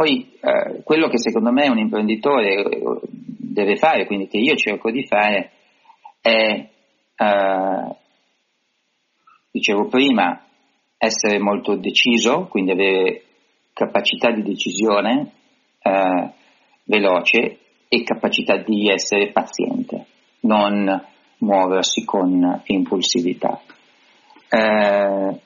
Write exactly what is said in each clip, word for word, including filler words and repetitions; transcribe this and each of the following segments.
poi eh, quello che secondo me un imprenditore deve fare, quindi che io cerco di fare, è, eh, dicevo prima, essere molto deciso, quindi avere capacità di decisione eh, veloce e capacità di essere paziente, non muoversi con impulsività. Eh,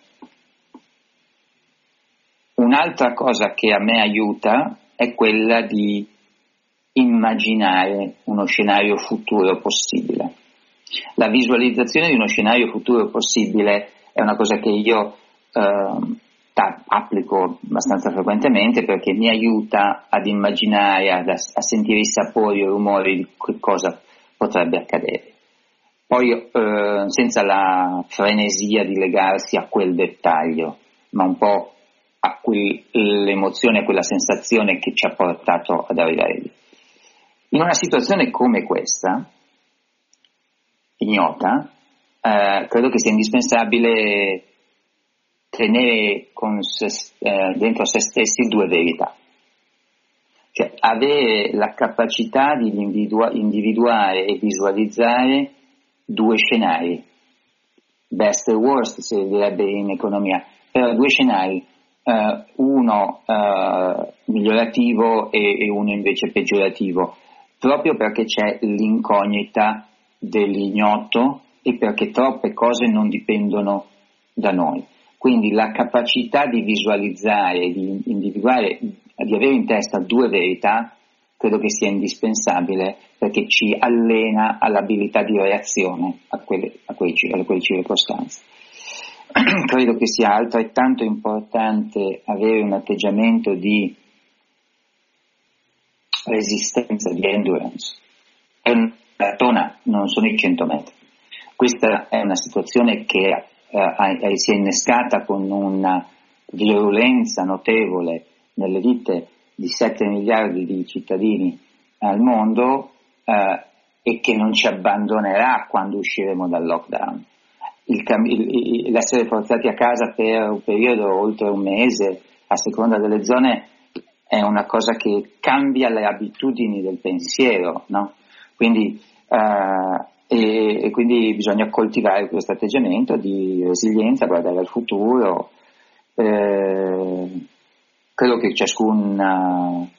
un'altra cosa che a me aiuta è quella di immaginare uno scenario futuro possibile. La visualizzazione di uno scenario futuro possibile è una cosa che io eh, applico abbastanza frequentemente, perché mi aiuta ad immaginare, ad, a sentire i sapori e i rumori di che cosa potrebbe accadere. Poi eh, senza la frenesia di legarsi a quel dettaglio, ma un po' a cui l'emozione, quella sensazione che ci ha portato ad arrivare lì. In una situazione come questa, ignota, eh, credo che sia indispensabile tenere con se, eh, dentro se stessi due verità, cioè avere la capacità di individua- individuare e visualizzare due scenari, best e worst si direbbe in economia, però due scenari, eh, uno eh, migliorativo e, e uno invece peggiorativo, proprio perché c'è l'incognita dell'ignoto e perché troppe cose non dipendono da noi. Quindi la capacità di visualizzare, di individuare, di avere in testa due verità, credo che sia indispensabile, perché ci allena all'abilità di reazione a quelle, a quei, a quelle circostanze. Credo che sia altrettanto importante avere un atteggiamento di resistenza, di endurance. È una maratona, non sono i cento metri. Questa è una situazione che eh, si è innescata con una virulenza notevole nelle vite di sette miliardi di cittadini al mondo eh, e che non ci abbandonerà quando usciremo dal lockdown. Il, il, l'essere forzati a casa per un periodo oltre un mese, a seconda delle zone, è una cosa che cambia le abitudini del pensiero, no? Quindi, eh, e, e quindi bisogna coltivare questo atteggiamento di resilienza, guardare al futuro. Eh, credo che ciascun uh,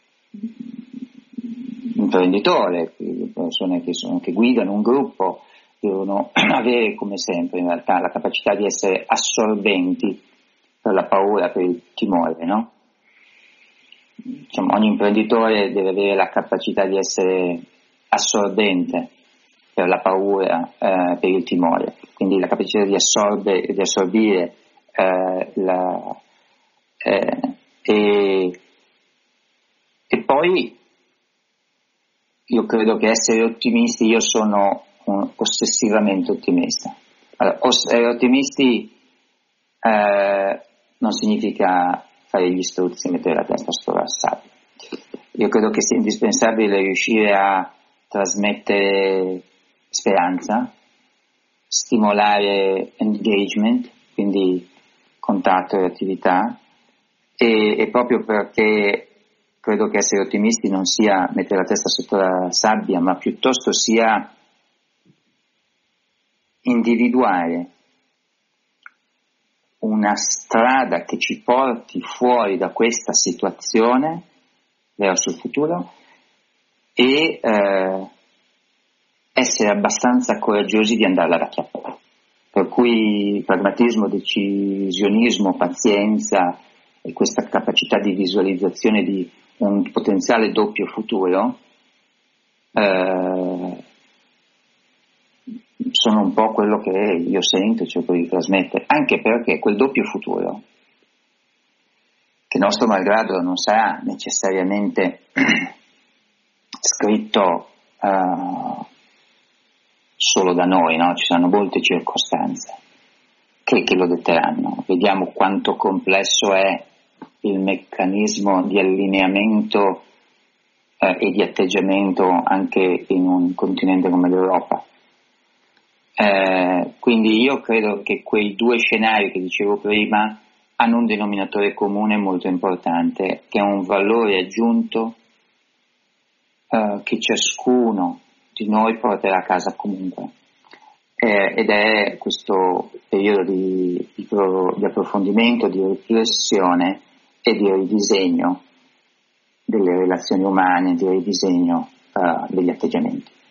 imprenditore, persone che, sono, che guidano un gruppo, devono avere, come sempre in realtà, la capacità di essere assorbenti per la paura, per il timore, no? Diciamo, ogni imprenditore deve avere la capacità di essere assorbente per la paura, eh, per il timore, quindi la capacità di assorbere, di assorbire eh, la, eh, e, e poi io credo che essere ottimisti, io sono un ossessivamente ottimista. Allora, essere ottimisti eh, non significa fare gli struzzi e mettere la testa sopra la sabbia. Io credo che sia indispensabile riuscire a trasmettere speranza, stimolare engagement, quindi contatto e attività, e, e proprio perché credo che essere ottimisti non sia mettere la testa sotto la sabbia, ma piuttosto sia individuare una strada che ci porti fuori da questa situazione verso il futuro e eh, essere abbastanza coraggiosi di andarla ad acchiappare. Per cui pragmatismo, decisionismo, pazienza e questa capacità di visualizzazione di un potenziale doppio futuro eh, sono un po' quello che io sento e cerco di trasmettere, anche perché quel doppio futuro, che nostro malgrado non sarà necessariamente scritto uh, solo da noi, no? Ci saranno molte circostanze che, che lo detteranno. Vediamo quanto complesso è il meccanismo di allineamento eh, e di atteggiamento anche in un continente come l'Europa. Eh, quindi io credo che quei due scenari che dicevo prima hanno un denominatore comune molto importante, che è un valore aggiunto eh, che ciascuno di noi porterà a casa comunque. Eh, ed è questo periodo di, di, di approfondimento, di riflessione e di ridisegno delle relazioni umane, di ridisegno uh, degli atteggiamenti.